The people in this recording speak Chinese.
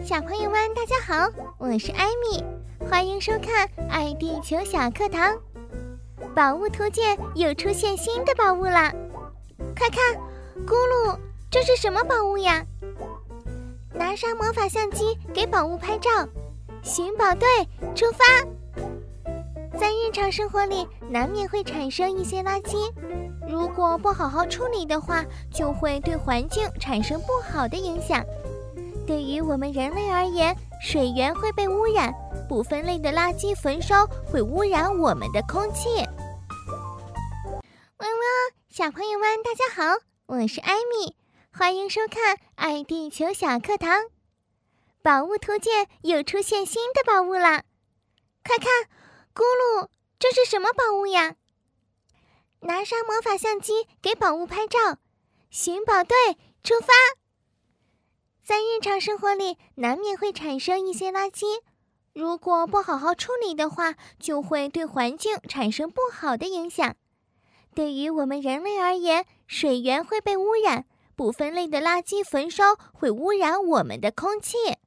小朋友们，大家好，我是艾米，欢迎收看爱地球小课堂。宝物图鉴又出现新的宝物了，快看，咕噜，这是什么宝物呀？拿上魔法相机给宝物拍照，寻宝队出发。在日常生活里，难免会产生一些垃圾，如果不好好处理的话，就会对环境产生不好的影响。对于我们人类而言，水源会被污染，不分类的垃圾焚烧会污染我们的空气。小朋友们，大家好，我是艾米，欢迎收看爱地球小课堂。宝物图鉴又出现新的宝物了，快看，咕噜，这是什么宝物呀？拿上魔法相机给宝物拍照，寻宝队出发。在日常生活里，难免会产生一些垃圾，如果不好好处理的话，就会对环境产生不好的影响。对于我们人类而言，水源会被污染，不分类的垃圾焚烧会污染我们的空气。